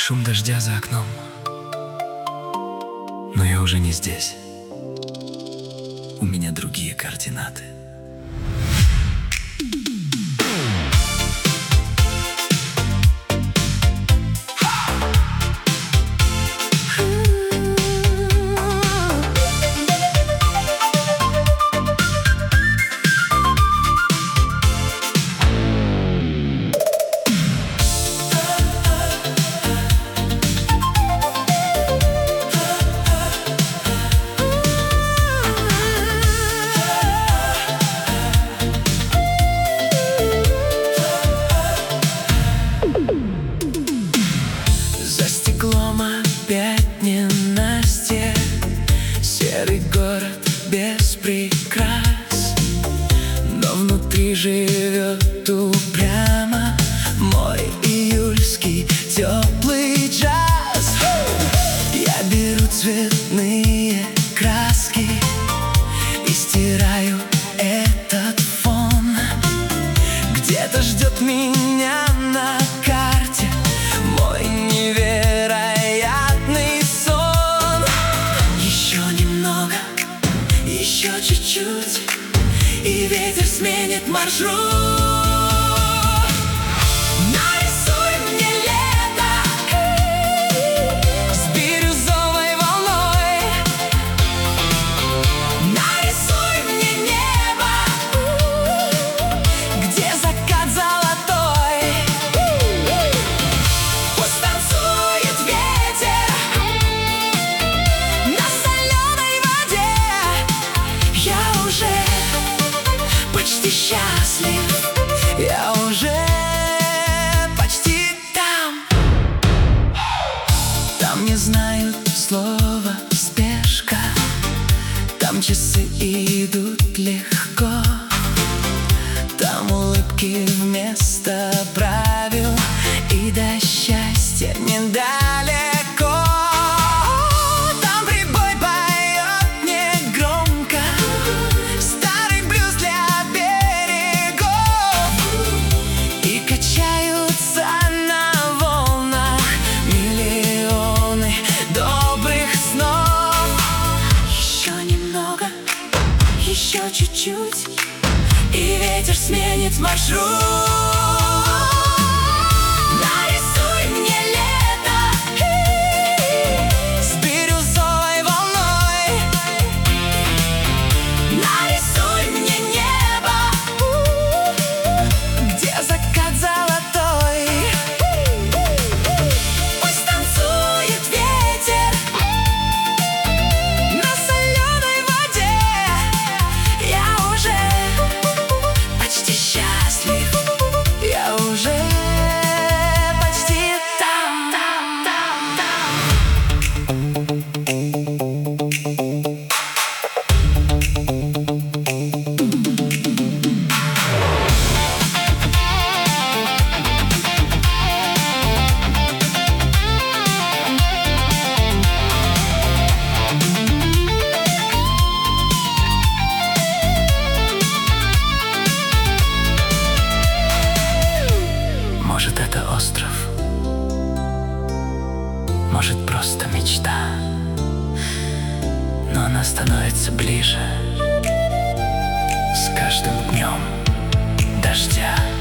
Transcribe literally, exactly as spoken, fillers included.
Шум дождя за окном, но я уже не здесь. У меня другие координаты. Опять ненастье, серый город без прикрас, но внутри живет упрямо мой июльский теплый джаз. Я беру цветные краски и стираю этот фон. Где-то ждет меня на карте мой невероятный сон. Еще немного, еще чуть-чуть, и ветер сменит маршрут. Нарисуй мне лето с бирюзовой волной, нарисуй мне небо, где закат золотой. Пусть танцует ветер на соленой воде. Я уже почти счастлив, я уже почти там. Там не знают слова спешка, там часы идут легко, там улыбки вместо правил, и до счастья недалеко. Там прибой поет негромко старый блюз для берегов, и качаются на волнах миллионы добрых снов. Еще немного, еще чуть-чуть, и ветер сменит маршрут. Нарисуй мне лето с бирюзовой волной, нарисуй мне небо, где закат золотой. Пусть танцует ветер на соленой воде. Я уже почти счастлив, я уже почти там, там, там, там. Может, это остров, может, просто мечта, но она становится ближе с каждым днем дождя.